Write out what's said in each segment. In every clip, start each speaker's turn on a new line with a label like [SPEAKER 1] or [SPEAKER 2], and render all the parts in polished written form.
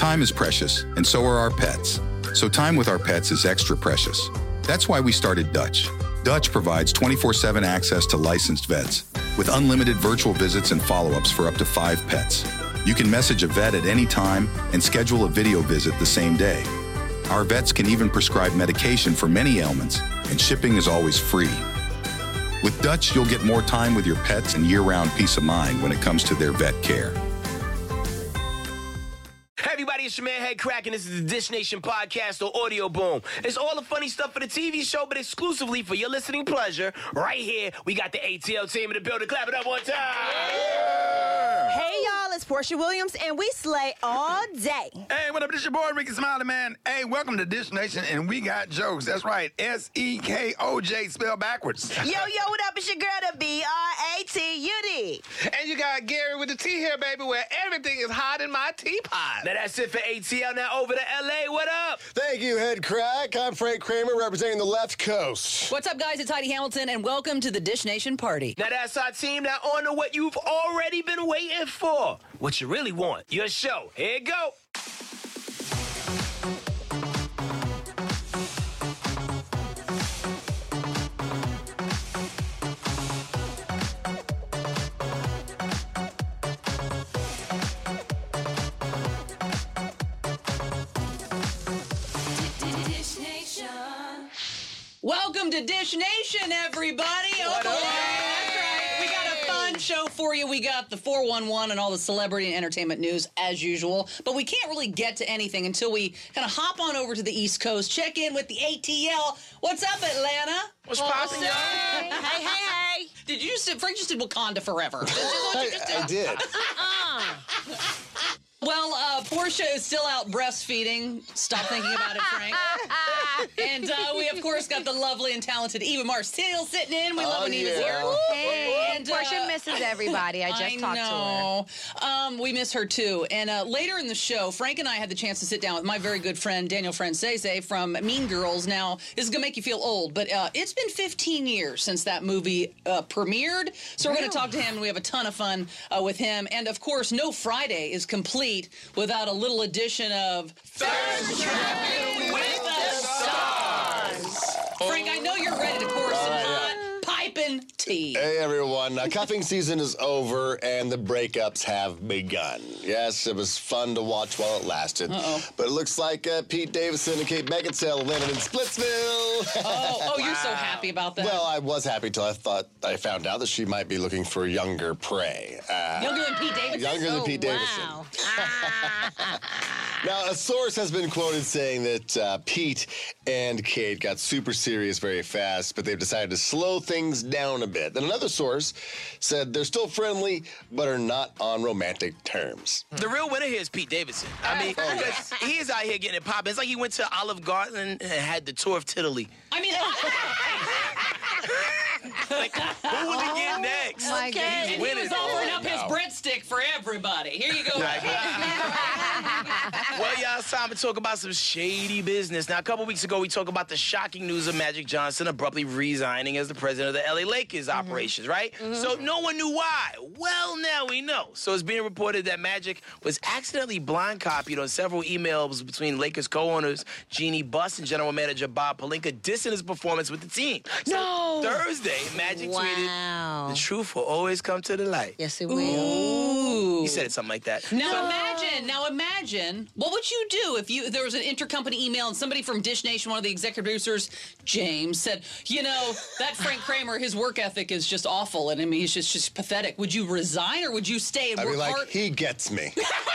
[SPEAKER 1] Time is precious, and so are our pets. So time with our pets is extra precious. That's why we started Dutch. Dutch provides 24/7 access to licensed vets with unlimited virtual visits and follow-ups for up to 5 pets. You can message a vet at any time and schedule a video visit the same day. Our vets can even prescribe medication for many ailments, and shipping is always free. With Dutch, you'll get more time with your pets and year-round peace of mind when it comes to their vet care.
[SPEAKER 2] Hey everybody, it's your man Head Crack, and this is the Dish Nation podcast or Audio Boom. It's all the funny stuff for the TV show, but exclusively for your listening pleasure. Right here, we got the ATL team in the building. Clap it up one time.
[SPEAKER 3] Hey y'all, it's Portia Williams, and we slay all day.
[SPEAKER 4] Hey, what up? This your boy Ricky Smiley, man. Hey, welcome to Dish Nation, and we got jokes. That's right, S-E-K-O-J spelled backwards.
[SPEAKER 3] Yo, what up? It's your girl, the B-R-A-T-U-D.
[SPEAKER 5] And you got Gary with the tea here, baby, where everything is hot in my teapot.
[SPEAKER 2] Now that's it for ATL. Now over to LA. What up?
[SPEAKER 6] Thank you, Head Crack. I'm Frank Kramer, representing the left coast.
[SPEAKER 7] What's up, guys? It's Heidi Hamilton, and welcome to the Dish Nation party.
[SPEAKER 2] Now that's our team. Now on to what you've already been waiting for. What you really want. Your show. Here you go.
[SPEAKER 7] Welcome to Dish Nation, everybody. That's right. We got a fun show for you. We got the 411 and all the celebrity and entertainment news as usual. But we can't really get to anything until we kind of hop on over to the East Coast, check in with the ATL. What's up, Atlanta?
[SPEAKER 2] What's poppin', y'all?
[SPEAKER 3] Hey.
[SPEAKER 7] Did you just, Frank just did Wakanda Forever.
[SPEAKER 6] I did.
[SPEAKER 7] Well, Portia is still out breastfeeding. Stop thinking about it, Frank. And we, of course, got the lovely and talented Eva Marcille sitting in. We love when Eva's here.
[SPEAKER 3] Hey,
[SPEAKER 7] And,
[SPEAKER 3] Portia misses everybody. I just talked to her.
[SPEAKER 7] We miss her, too. And later in the show, Frank and I had the chance to sit down with my very good friend, Daniel Francese from Mean Girls. Now, this is going to make you feel old, but it's been 15 years since that movie premiered. So we're going to talk to him, and we have a ton of fun with him. And, of course, No Friday is complete without a little addition of Thirst Trapping with the Stars. Frank, I know you're ready to pour some hot piping tea.
[SPEAKER 6] Hey, everyone. Cuffing season is over, and the breakups have begun. Yes, it was fun to watch while it lasted. But it looks like Pete Davidson and Kate Beckinsale landed in Splitsville.
[SPEAKER 7] Oh, you're so happy about that.
[SPEAKER 6] Well, I was happy till I found out that she might be looking for younger prey.
[SPEAKER 7] Younger than Pete Davidson?
[SPEAKER 6] Younger than Pete Davidson.
[SPEAKER 3] Wow.
[SPEAKER 6] Now, a source has been quoted saying that Pete and Kate got super serious very fast, but they've decided to slow things down a bit. Then another source said they're still friendly, but are not on romantic terms.
[SPEAKER 2] The real winner here is Pete Davidson. I mean, because he is out here getting it poppin'. It's like he went to Olive Garden and had the tour of Titaly.
[SPEAKER 7] I mean,
[SPEAKER 2] Like, who will he get next?
[SPEAKER 3] My goodness.
[SPEAKER 7] and he was offering up his breadstick for everybody. Here you go.
[SPEAKER 2] Well, y'all, it's time to talk about some shady business. Now, a couple weeks ago, we talked about the shocking news of Magic Johnson abruptly resigning as the president of the LA Lakers operations, right? So no one knew why. Well, now we know. So it's being reported that Magic was accidentally blind copied on several emails between Lakers co-owners Jeannie Buss and general manager Bob Pelinka dissing his performance with the team.
[SPEAKER 3] No.
[SPEAKER 2] So Thursday, Magic tweeted, "The truth will always come to the light."
[SPEAKER 3] Yes, it will.
[SPEAKER 7] Ooh.
[SPEAKER 2] He said it something like that.
[SPEAKER 7] Now imagine, what would you do if there was an intercompany email and somebody from Dish Nation, one of the executive producers, James, said, that Frank Kramer, his work ethic is just awful, and I mean, he's just pathetic. Would you resign or would you stay and
[SPEAKER 6] I
[SPEAKER 7] work
[SPEAKER 6] mean, like,
[SPEAKER 7] hard?
[SPEAKER 6] he gets me.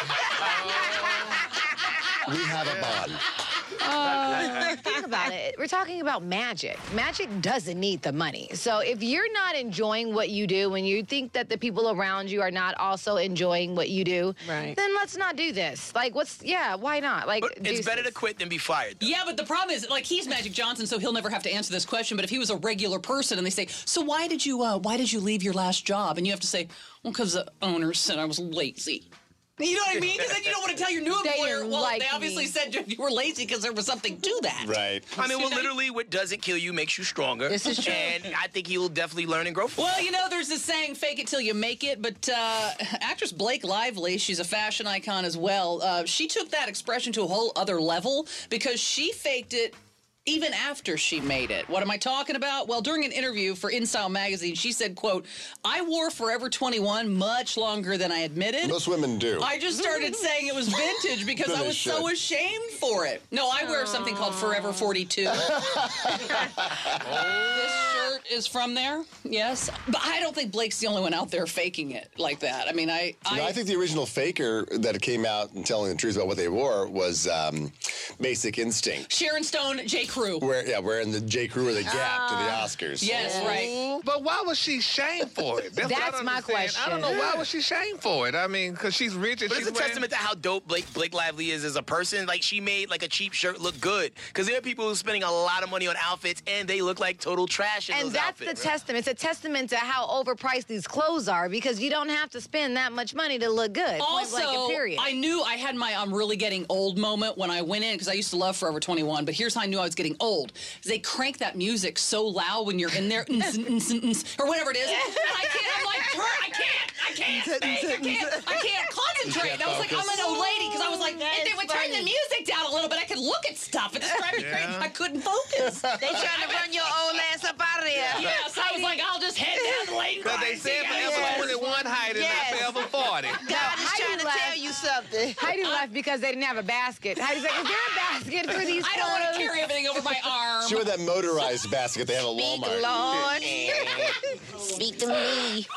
[SPEAKER 6] We have a bond.
[SPEAKER 8] Think about it. We're talking about magic. Magic doesn't need the money. So if you're not enjoying what you do and you think that the people around you are not also enjoying what you do,
[SPEAKER 3] Right.
[SPEAKER 8] then let's not do this. Like, why not? Like,
[SPEAKER 2] But it's better to quit than be fired, though.
[SPEAKER 7] Yeah, but the problem is, like, he's Magic Johnson, so he'll never have to answer this question. But if he was a regular person and they say, so why did you leave your last job? And you have to say, well, because the owner said I was lazy. You know what I mean? And then you don't want to tell your new employer, well, they obviously said you were lazy because there was something to that.
[SPEAKER 6] Right.
[SPEAKER 2] I mean, well, literally, what doesn't kill you makes you stronger.
[SPEAKER 8] This is true.
[SPEAKER 2] And I think he will definitely learn and grow from it.
[SPEAKER 7] Well, you know, there's this saying, fake it till you make it, but actress Blake Lively, she's a fashion icon as well, she took that expression to a whole other level because she faked it even after she made it. What am I talking about? Well, during an interview for InStyle magazine, she said, quote, I wore Forever 21 much longer than I admitted.
[SPEAKER 6] Most women do.
[SPEAKER 7] I just started saying it was vintage because I was so ashamed for it. No, I wear something called Forever 42. This shirt is from there, yes. But I don't think Blake's the only one out there faking it like that. I mean, I
[SPEAKER 6] think the original faker that came out and telling the truth about what they wore was Basic Instinct.
[SPEAKER 7] Sharon Stone, J. Crew.
[SPEAKER 6] Wearing the J. Crew or the Gap to the Oscars.
[SPEAKER 7] Yes, right.
[SPEAKER 5] But why was she shamed for it? That's what I don't
[SPEAKER 8] my
[SPEAKER 5] understand.
[SPEAKER 8] question.
[SPEAKER 5] I don't know why was she shamed for it. I mean, because she's rich and
[SPEAKER 2] But
[SPEAKER 5] she's
[SPEAKER 2] it's a testament to how dope Blake Lively is as a person. Like, she made, like, a cheap shirt look good. Because there are people who are spending a lot of money on outfits, and they look like total trash in
[SPEAKER 8] And
[SPEAKER 2] those
[SPEAKER 8] that's
[SPEAKER 2] outfits.
[SPEAKER 8] the testament. It's a testament to how overpriced these clothes are because you don't have to spend that much money to look good. Point blank and
[SPEAKER 7] Also,
[SPEAKER 8] period.
[SPEAKER 7] I knew I had my I'm really getting old moment when I went in because I used to love Forever 21, but here's how I knew I was getting old. They crank that music so loud when you're in there, or whatever it is. And I can't, I'm like, I can't concentrate. And I was like, I'm an old lady because I was like, if they would turn the music down a little bit, I could look at stuff. It just drives me crazy. I couldn't focus.
[SPEAKER 3] They trying to run your old ass up out of there.
[SPEAKER 7] Yes, I was like, I'll just head down the lane.
[SPEAKER 5] Because they said Forever 21 height and not Forever 40.
[SPEAKER 3] God is trying to tell you something.
[SPEAKER 8] Heidi laughed because they didn't have a basket. Heidi's like, is there a basket for these
[SPEAKER 7] I don't want to
[SPEAKER 8] clothes?
[SPEAKER 7] carry everything over my arm.
[SPEAKER 6] She wore that motorized basket they have at
[SPEAKER 3] Speak,
[SPEAKER 6] Walmart.
[SPEAKER 3] Lord. Speak to me.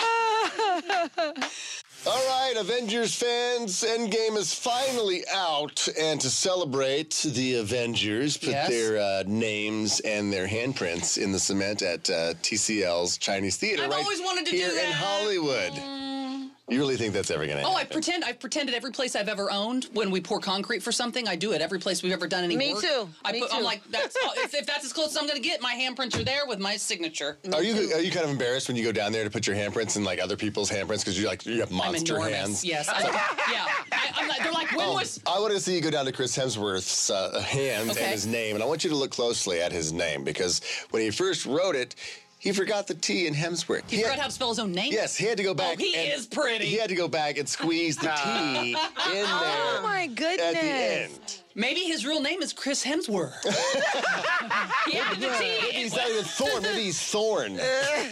[SPEAKER 6] All right, Avengers fans, Endgame is finally out. And to celebrate, the Avengers put their names and their handprints in the cement at TCL's Chinese Theater
[SPEAKER 7] I've
[SPEAKER 6] right
[SPEAKER 7] always wanted to
[SPEAKER 6] here
[SPEAKER 7] do that.
[SPEAKER 6] in Hollywood. You really think that's ever going to happen?
[SPEAKER 7] I've pretended every place I've ever owned when we pour concrete for something, I do it. Every place we've ever done any
[SPEAKER 3] Me
[SPEAKER 7] work.
[SPEAKER 3] too.
[SPEAKER 7] I'm like, if that's as close as I'm going to get, my handprints are there with my signature.
[SPEAKER 6] Are you kind of embarrassed when you go down there to put your handprints in like other people's handprints because you have
[SPEAKER 7] I'm
[SPEAKER 6] monster
[SPEAKER 7] enormous.
[SPEAKER 6] hands?
[SPEAKER 7] Yes. I'm not, they're like, when was...
[SPEAKER 6] I want to see you go down to Chris Hemsworth's hands and his name, and I want you to look closely at his name because when he first wrote it, he forgot the T in Hemsworth.
[SPEAKER 7] He forgot how to spell his own name?
[SPEAKER 6] Yes, he had to go back.
[SPEAKER 7] Oh, he is pretty.
[SPEAKER 6] He had to go back and squeeze the T in there.
[SPEAKER 8] Oh, my goodness.
[SPEAKER 6] At the end.
[SPEAKER 7] Maybe his real name is Chris Hemsworth. He added the T.
[SPEAKER 6] Maybe he's not even Thorn. Maybe he's Thorn.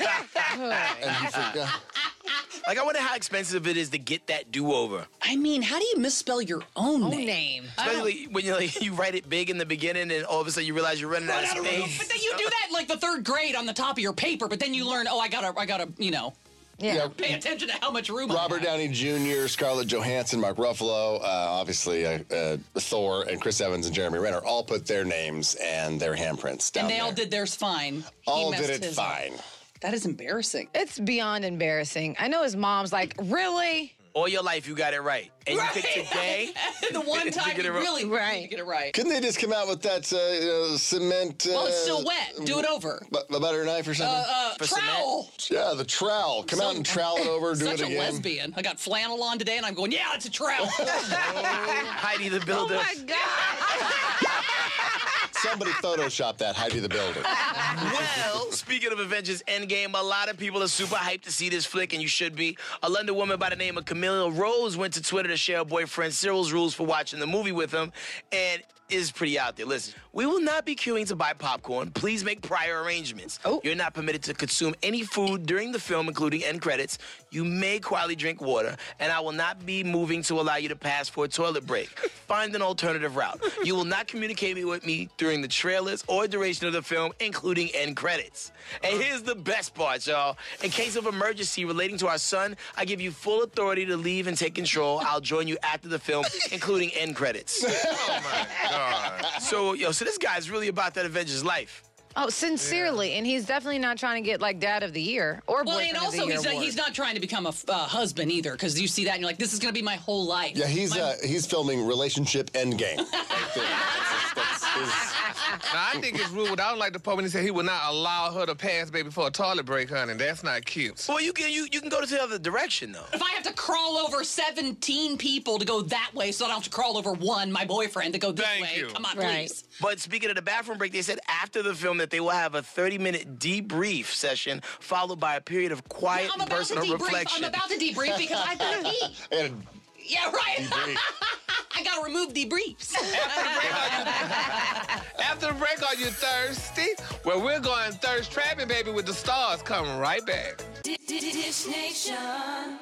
[SPEAKER 6] And he forgot.
[SPEAKER 2] Like, I wonder how expensive it is to get that do-over.
[SPEAKER 7] I mean, how do you misspell your own name?
[SPEAKER 2] Especially when you write it big in the beginning and all of a sudden you realize you're running out of space.
[SPEAKER 7] But then you do that in like the third grade on the top of your paper, but then you learn, I gotta, pay attention to how much room
[SPEAKER 6] Robert
[SPEAKER 7] I have.
[SPEAKER 6] Downey Jr., Scarlett Johansson, Mark Ruffalo, obviously Thor, and Chris Evans and Jeremy Renner all put their names and their handprints down
[SPEAKER 7] And they
[SPEAKER 6] there.
[SPEAKER 7] all did theirs fine.
[SPEAKER 6] All did it fine.
[SPEAKER 7] That is embarrassing.
[SPEAKER 8] It's beyond embarrassing. I know his mom's like, really?
[SPEAKER 2] All your life you got it right. And you pick today.
[SPEAKER 7] The one time
[SPEAKER 2] get
[SPEAKER 7] you
[SPEAKER 2] it right.
[SPEAKER 7] really
[SPEAKER 3] Right.
[SPEAKER 7] get it right.
[SPEAKER 6] Couldn't they just come out with that cement?
[SPEAKER 7] Well, it's still wet. Do it over.
[SPEAKER 6] A butter knife or something?
[SPEAKER 7] Trowel.
[SPEAKER 6] Yeah, the trowel. Come out and trowel it over, do
[SPEAKER 7] Such
[SPEAKER 6] it
[SPEAKER 7] a
[SPEAKER 6] again.
[SPEAKER 7] lesbian. I got flannel on today, and I'm going, yeah, it's a trowel.
[SPEAKER 2] Heidi the Builder.
[SPEAKER 8] Oh, my God.
[SPEAKER 6] Somebody photoshopped that Heidi the Builder.
[SPEAKER 2] Well, speaking of Avengers Endgame, a lot of people are super hyped to see this flick, and you should be. A London woman by the name of Camilla Rose went to Twitter to share her boyfriend Cyril's rules for watching the movie with him, and is pretty out there. Listen, we will not be queuing to buy popcorn. Please make prior arrangements. You're not permitted to consume any food during the film, including end credits. You may quietly drink water, and I will not be moving to allow you to pass for a toilet break. Find an alternative route. You will not communicate with me during the trailers or duration of the film, including end credits. And here's the best part, y'all. In case of emergency relating to our son, I give you full authority to leave and take control. I'll join you after the film, including end credits.
[SPEAKER 5] Oh, my God.
[SPEAKER 2] So this guy's really about that Avengers life.
[SPEAKER 8] Oh, sincerely. And he's definitely not trying to get like dad of the year or
[SPEAKER 7] Well,
[SPEAKER 8] boyfriend
[SPEAKER 7] and also
[SPEAKER 8] of the year
[SPEAKER 7] he's not trying to become a husband either, because you see that and you're like, this is going to be my whole life.
[SPEAKER 6] Yeah, he's filming Relationship Endgame. Right there.
[SPEAKER 5] Now, I think it's rude. I don't like the part when he said he would not allow her to pass, baby, for a toilet break, honey. That's not cute.
[SPEAKER 2] Well, you can go to the other direction, though.
[SPEAKER 7] If I have to crawl over 17 people to go that way so I don't have to crawl over one, my boyfriend, to go this
[SPEAKER 5] Thank
[SPEAKER 7] way.
[SPEAKER 5] you.
[SPEAKER 7] Come on,
[SPEAKER 3] Right.
[SPEAKER 7] please.
[SPEAKER 2] But speaking of the bathroom break, they said after the film that they will have a 30-minute debrief session followed by a period of quiet
[SPEAKER 7] I'm about to
[SPEAKER 2] personal
[SPEAKER 7] debrief.
[SPEAKER 2] reflection.
[SPEAKER 7] I'm about to debrief because I've got to eat.
[SPEAKER 6] And
[SPEAKER 7] Yeah, right. I got to remove debriefs.
[SPEAKER 5] After the break, are you thirsty? Well, we're going thirst trapping, baby, with the stars coming right back.
[SPEAKER 9] Dish Nation.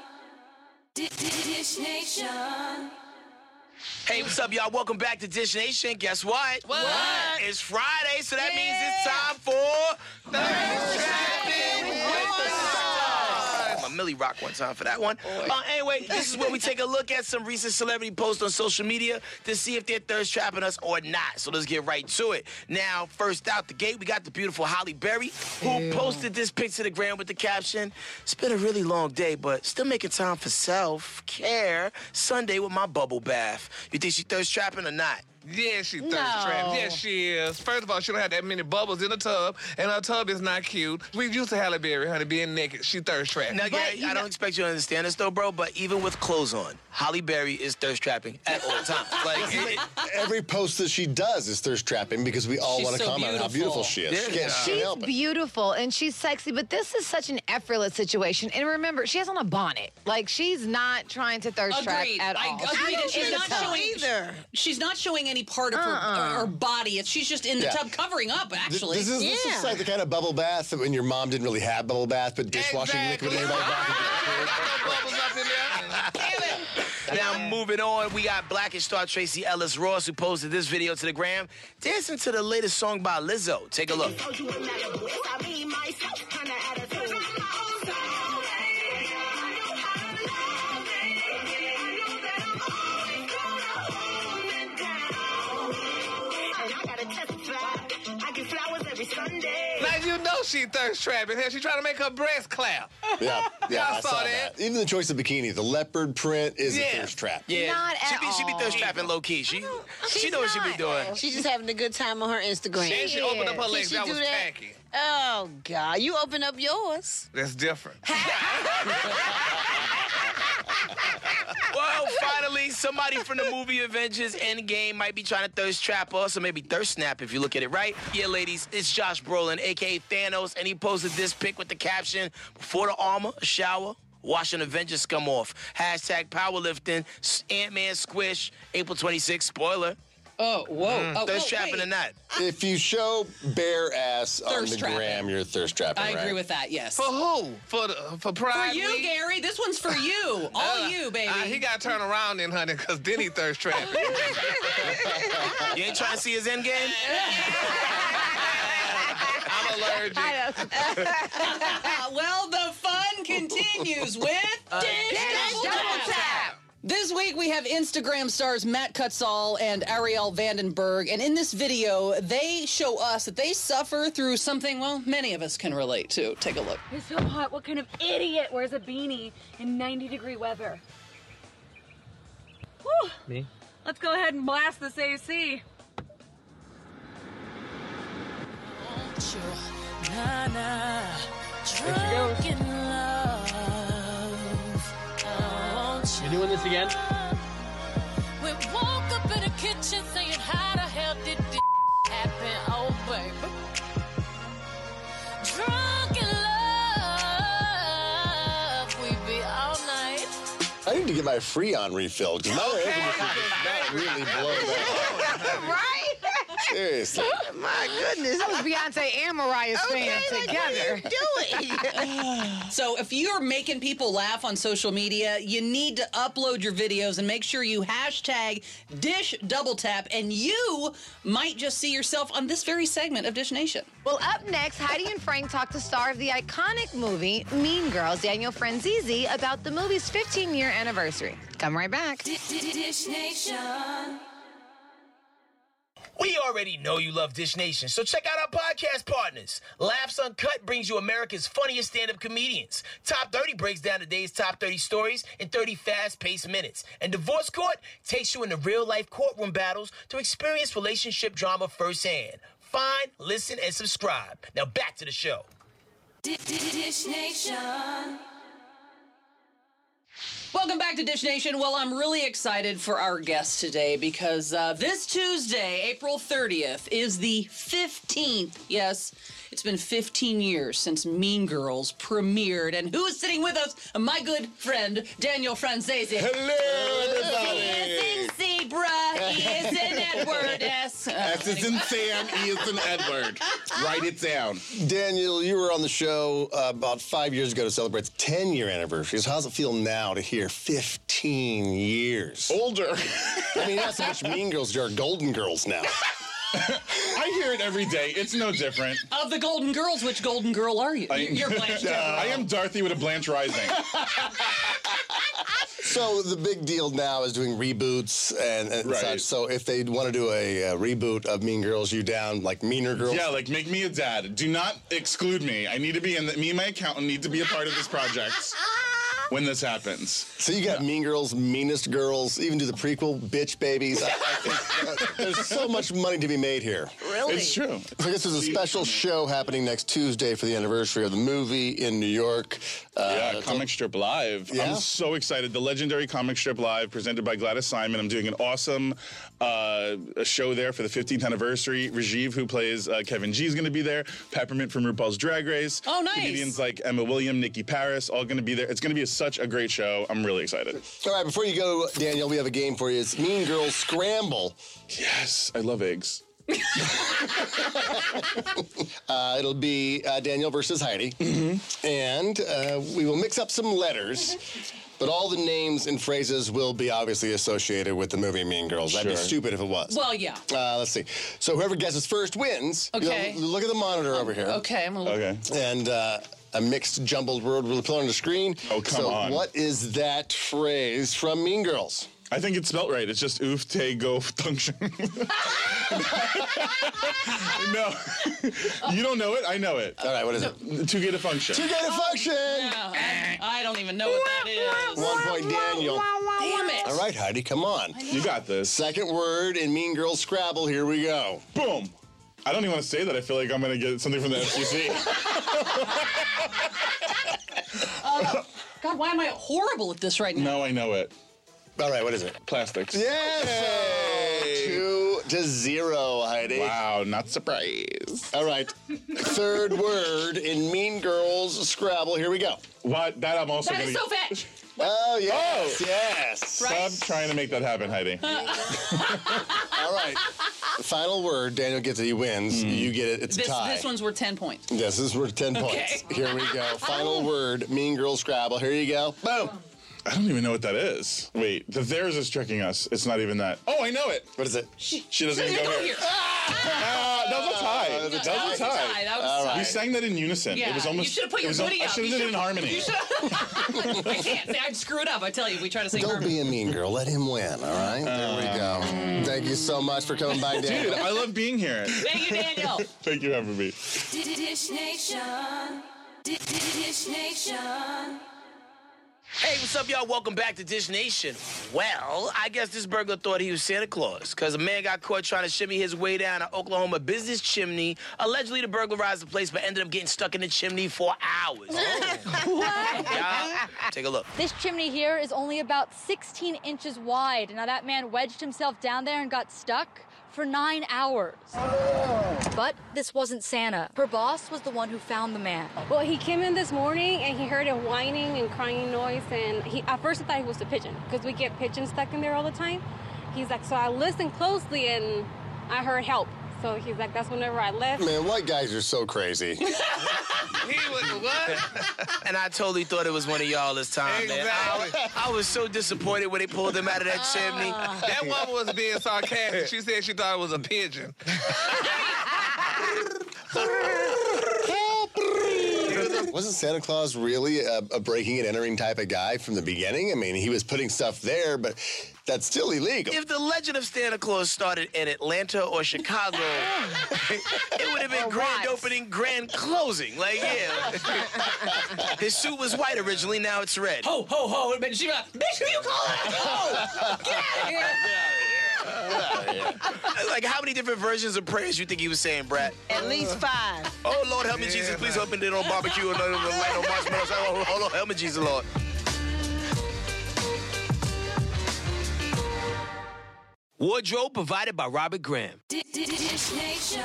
[SPEAKER 9] Dish Nation.
[SPEAKER 2] Hey, what's up, y'all? Welcome back to Dish Nation. Guess what?
[SPEAKER 7] What?
[SPEAKER 2] It's Friday, so that means it's time for Thirst Trapping with the Stars. My Millie Rock one time for that one. Anyway, this is where we take a look at some recent celebrity posts on social media to see if they're thirst trapping us or not. So let's get right to it. Now, first out the gate, we got the beautiful Halle Berry, who posted this pic to the gram with the caption, "It's been a really long day, but still making time for self-care. Sunday with my bubble bath." You think she thirst trapping or not?
[SPEAKER 5] Yeah, she thirst trapped. Yes, she is. First of all, she don't have that many bubbles in the tub, and her tub is not cute. We used to Halle Berry, honey, being naked. She thirst trapped.
[SPEAKER 2] Now, Gary, I don't expect you to understand this, though, bro, but even with clothes on, Halle Berry is thirst trapping at all times. Like,
[SPEAKER 6] every post that she does is thirst trapping because we all
[SPEAKER 7] She's
[SPEAKER 6] want to
[SPEAKER 7] so
[SPEAKER 6] comment on how beautiful
[SPEAKER 7] beautiful.
[SPEAKER 6] she is.
[SPEAKER 2] Yeah.
[SPEAKER 6] Can't
[SPEAKER 8] She's
[SPEAKER 6] help it.
[SPEAKER 8] beautiful and she's sexy, but this is such an effortless situation. And remember, she has on a bonnet. Like, she's not trying to thirst trap
[SPEAKER 7] Agreed.
[SPEAKER 8] at all.
[SPEAKER 7] I agreed. And she's
[SPEAKER 8] in the
[SPEAKER 7] not
[SPEAKER 8] tub.
[SPEAKER 7] showing
[SPEAKER 3] either.
[SPEAKER 7] She's not showing any part of her body. She's just in the
[SPEAKER 6] Yeah.
[SPEAKER 7] tub covering up, actually.
[SPEAKER 6] This is like the kind of bubble bath that when your mom didn't really have bubble bath, but dishwashing liquid in everybody's bath.
[SPEAKER 5] Bubbles up in there.
[SPEAKER 2] now, moving on, we got Blackish star Tracy Ellis Ross, who posted this video to the gram, dancing to the latest song by Lizzo. Take a look.
[SPEAKER 5] Now you know she thirst trapping. She trying to make her breast clap.
[SPEAKER 6] Yeah,
[SPEAKER 5] I
[SPEAKER 6] I
[SPEAKER 5] saw
[SPEAKER 6] saw
[SPEAKER 5] that.
[SPEAKER 6] that. Even the choice of bikini, the leopard print is a thirst trap.
[SPEAKER 2] Yeah,
[SPEAKER 8] Not at
[SPEAKER 2] she be thirst
[SPEAKER 8] all.
[SPEAKER 2] trapping low key. She know what she be
[SPEAKER 8] not.
[SPEAKER 2] doing.
[SPEAKER 3] She's just having a good time on her Instagram.
[SPEAKER 5] And she opened up her legs.
[SPEAKER 3] she
[SPEAKER 5] That
[SPEAKER 3] do
[SPEAKER 5] was
[SPEAKER 3] that?
[SPEAKER 5] tacky.
[SPEAKER 3] Oh, God. You open up yours.
[SPEAKER 5] That's different.
[SPEAKER 2] Well, finally, somebody from the movie Avengers Endgame might be trying to thirst trap us, or maybe thirst snap if you look at it right. Yeah, ladies, it's Josh Brolin, a.k.a. Thanos, and he posted this pic with the caption, "Before the armor, a shower, washing Avengers scum off. Hashtag powerlifting, Ant-Man squish, April 26th, spoiler."
[SPEAKER 7] Oh, whoa. Oh,
[SPEAKER 2] Thirst
[SPEAKER 7] oh,
[SPEAKER 2] trapping
[SPEAKER 7] wait.
[SPEAKER 2] or not?
[SPEAKER 6] If you show bare ass on
[SPEAKER 7] Thirst
[SPEAKER 6] the
[SPEAKER 7] trapping.
[SPEAKER 6] gram, you're thirst trapping,
[SPEAKER 7] I
[SPEAKER 6] right?
[SPEAKER 7] agree with that, yes.
[SPEAKER 5] For who? For
[SPEAKER 7] For
[SPEAKER 5] Pride
[SPEAKER 7] you,
[SPEAKER 5] Week?
[SPEAKER 7] Gary. This one's for you. All you, baby.
[SPEAKER 5] He got to turn around then, honey, because then he thirst trapping.
[SPEAKER 2] You ain't trying to see his Endgame?
[SPEAKER 5] I'm allergic.
[SPEAKER 7] Well, the fun continues with Dish Double Tap. This week we have Instagram stars Matt Kutzall and Ariel Vandenberg, and in this video they show us that they suffer through something, well, many of us can relate to. Take a look.
[SPEAKER 10] It's so hot. What kind of idiot wears a beanie in 90-degree weather? Whew.
[SPEAKER 11] Me?
[SPEAKER 10] Let's go ahead and blast this AC.
[SPEAKER 11] You doing this again?
[SPEAKER 9] We woke up in the kitchen saying, how the hell did this happen? Oh, baby. Drunk in love, we be all night.
[SPEAKER 6] I need to get my Freon refilled because my air conditioner does not really blow that.
[SPEAKER 3] Right?
[SPEAKER 6] Seriously.
[SPEAKER 3] My goodness.
[SPEAKER 8] That was Beyonce and Mariah's fan together.
[SPEAKER 7] So if you're making people laugh on social media, you need to upload your videos and make sure you hashtag Dish Double Tap, and you might just see yourself on this very segment of Dish Nation.
[SPEAKER 8] Well, up next, Heidi and Frank talk to star of the iconic movie Mean Girls, Daniel Franzese, about the movie's 15-year anniversary. Come right back.
[SPEAKER 9] Dish Nation.
[SPEAKER 2] We already know you love Dish Nation, so check out our podcast partners. Laughs Uncut brings you America's funniest stand-up comedians. Top 30 breaks down the day's top 30 stories in 30 fast-paced minutes. And Divorce Court takes you into real-life courtroom battles to experience relationship drama firsthand. Find, listen, and subscribe. Now back to the show.
[SPEAKER 9] Dish Nation.
[SPEAKER 7] Welcome back to Dish Nation. Well, I'm really excited for our guest today because this Tuesday, April 30th, is the 15th. Yes, it's been 15 years since Mean Girls premiered. And who is sitting with us? My good friend, Daniel Franzese.
[SPEAKER 6] Hello, everybody.
[SPEAKER 7] He is in Zebra. He is in Edward S.
[SPEAKER 11] S is in Sam. E is in Edward. Write it down.
[SPEAKER 6] Daniel, you were on the show about 5 years ago to celebrate the 10-year anniversary. So how's it feel now to hear 15 years?
[SPEAKER 11] Older.
[SPEAKER 6] I mean, not so much Mean Girls, you're Golden Girls now.
[SPEAKER 11] I hear it every day. It's no different.
[SPEAKER 7] Of the Golden Girls, which Golden Girl are you? You're Blanche.
[SPEAKER 11] I am Dorothy with a Blanche Rising.
[SPEAKER 6] So the big deal now is doing reboots and
[SPEAKER 11] Right.
[SPEAKER 6] such. So if they want to do a reboot of Mean Girls, you down like Meaner Girls?
[SPEAKER 11] Yeah, like make me a dad. Do not exclude me. I need to be in me and my accountant need to be a part of this project when this happens.
[SPEAKER 6] So you got Mean Girls, Meanest Girls, even do the prequel, Bitch Babies. I think there's so much money to be made here.
[SPEAKER 7] Really?
[SPEAKER 11] It's true.
[SPEAKER 6] So I guess there's a special show happening next Tuesday for the anniversary of the movie in New York.
[SPEAKER 11] Yeah, Comic Strip Live.
[SPEAKER 6] Yeah?
[SPEAKER 11] I'm so excited. The legendary Comic Strip Live presented by Gladys Simon. I'm doing an awesome a show there for the 15th anniversary. Rajiv, who plays Kevin G, is going to be there. Peppermint from RuPaul's Drag Race.
[SPEAKER 7] Oh, nice.
[SPEAKER 11] Comedians like Emma William, Nikki Paris, all going to be there. It's going to be such a great show. I'm really excited.
[SPEAKER 6] All right, before you go, Daniel, we have a game for you. It's Mean Girls Scramble.
[SPEAKER 11] Yes, I love eggs.
[SPEAKER 6] It'll be Daniel versus Heidi. And we will mix up some letters. But all the names and phrases will be obviously associated with the movie Mean Girls. That'd be
[SPEAKER 11] Sure.
[SPEAKER 6] stupid if it was.
[SPEAKER 7] Well, yeah.
[SPEAKER 6] Let's see. So whoever guesses first wins.
[SPEAKER 7] Okay.
[SPEAKER 6] You know, look at the monitor over here.
[SPEAKER 7] Okay, I'm a little...
[SPEAKER 11] Okay.
[SPEAKER 6] And a mixed, jumbled word will appear on the screen.
[SPEAKER 11] Oh, come on.
[SPEAKER 6] So what is that phrase from Mean Girls?
[SPEAKER 11] I think it's spelt right. It's just oof, te, go, function. No. You don't know it? I know it.
[SPEAKER 6] All right, what is it?
[SPEAKER 11] To get a function.
[SPEAKER 6] To get a function!
[SPEAKER 7] I don't even know what that is.
[SPEAKER 6] 1 point, Daniel.
[SPEAKER 7] Damn it.
[SPEAKER 6] All right, Heidi, come on.
[SPEAKER 11] You got this.
[SPEAKER 6] Second word in Mean Girls Scrabble. Here we go.
[SPEAKER 11] Boom. I don't even want to say that. I feel like I'm going to get something from the FCC.
[SPEAKER 7] God, why am I horrible at this right now?
[SPEAKER 11] No, I know it.
[SPEAKER 6] All right, what is it?
[SPEAKER 11] Plastics.
[SPEAKER 6] Yes! So 2-0, Heidi.
[SPEAKER 11] Wow, not surprised.
[SPEAKER 6] All right. Third word in Mean Girls Scrabble. Here we go.
[SPEAKER 11] What? That I'm also
[SPEAKER 7] That
[SPEAKER 11] going
[SPEAKER 7] is so fat.
[SPEAKER 6] Oh, yes.
[SPEAKER 11] Oh.
[SPEAKER 6] Yes.
[SPEAKER 7] Right?
[SPEAKER 11] Stop trying to make that happen, Heidi.
[SPEAKER 6] All right. The final word. Daniel gets it. He wins. You get it. It's a tie.
[SPEAKER 7] This one's worth 10 points.
[SPEAKER 6] Yes, this is worth 10 points.
[SPEAKER 7] Okay.
[SPEAKER 6] Here we go. Final word. Mean Girls Scrabble. Here you go. Boom.
[SPEAKER 11] I don't even know what that is. Wait, the theirs is tricking us. It's not even that. Oh, I know it.
[SPEAKER 6] What is it?
[SPEAKER 11] She doesn't even go here. That was a tie.
[SPEAKER 6] That was a
[SPEAKER 11] That was a tie.
[SPEAKER 7] That was a tie.
[SPEAKER 11] We sang that in unison.
[SPEAKER 7] Yeah,
[SPEAKER 11] It was almost.
[SPEAKER 7] you should have put your
[SPEAKER 11] it was
[SPEAKER 7] booty
[SPEAKER 11] I
[SPEAKER 7] up.
[SPEAKER 11] should have did it in harmony.
[SPEAKER 7] You should I can't say I'd screw it up. I tell you, we try to sing
[SPEAKER 6] Don't
[SPEAKER 7] harmony.
[SPEAKER 6] be a mean girl. Let him win. All right. There we go. Thank you so much for coming by, Daniel.
[SPEAKER 11] Dude, I love being here.
[SPEAKER 7] Thank you, Daniel.
[SPEAKER 11] Thank you for having me.
[SPEAKER 9] Dish Nation. Dish Nation.
[SPEAKER 2] Hey, what's up, y'all? Welcome back to Dish Nation. Well, I guess this burglar thought he was Santa Claus, because a man got caught trying to shimmy his way down an Oklahoma business chimney, allegedly to burglarize the place, but ended up getting stuck in the chimney for hours.
[SPEAKER 10] What?
[SPEAKER 2] Y'all, take a look.
[SPEAKER 10] This chimney here is only about 16 inches wide. Now that man wedged himself down there and got stuck for 9 hours. But this wasn't Santa. Her boss was the one who found the man.
[SPEAKER 12] Well, he came in this morning and he heard a whining and crying noise, and at first I thought he was a pigeon because we get pigeons stuck in there all the time. He's like, so I listened closely and I heard help. So he's like, that's whenever I left.
[SPEAKER 6] Man, white guys are so crazy.
[SPEAKER 5] He was what?
[SPEAKER 2] And I totally thought it was one of y'all this time, man. I was so disappointed when they pulled him out of that chimney.
[SPEAKER 5] That woman was being sarcastic. She said she thought it was a pigeon.
[SPEAKER 6] Wasn't Santa Claus really a breaking and entering type of guy from the beginning? I mean, he was putting stuff there, but that's still illegal.
[SPEAKER 2] If the Legend of Santa Claus started in Atlanta or Chicago, it would have been grand opening, grand closing. Like, yeah. His suit was white originally, now it's red.
[SPEAKER 7] Ho, ho, ho. Bitch, who you call it? Ho! Get out of here!
[SPEAKER 2] Like, how many different versions of prayers you think he was saying, Brad?
[SPEAKER 3] At least 5.
[SPEAKER 2] Oh, Lord, help me, Jesus. Please open it on barbecue and light on marshmallows. Oh, Lord, help me, Jesus, Lord. Wardrobe provided by Robert Graham.
[SPEAKER 9] Dish Nation.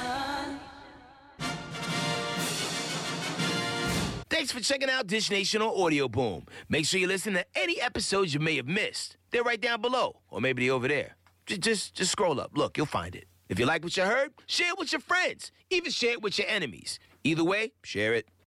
[SPEAKER 2] Thanks for checking out Dish Nation on Audio Boom. Make sure you listen to any episodes you may have missed. They're right down below, or maybe they're over there. Just scroll up. Look, you'll find it. If you like what you heard, share it with your friends. Even share it with your enemies. Either way, share it.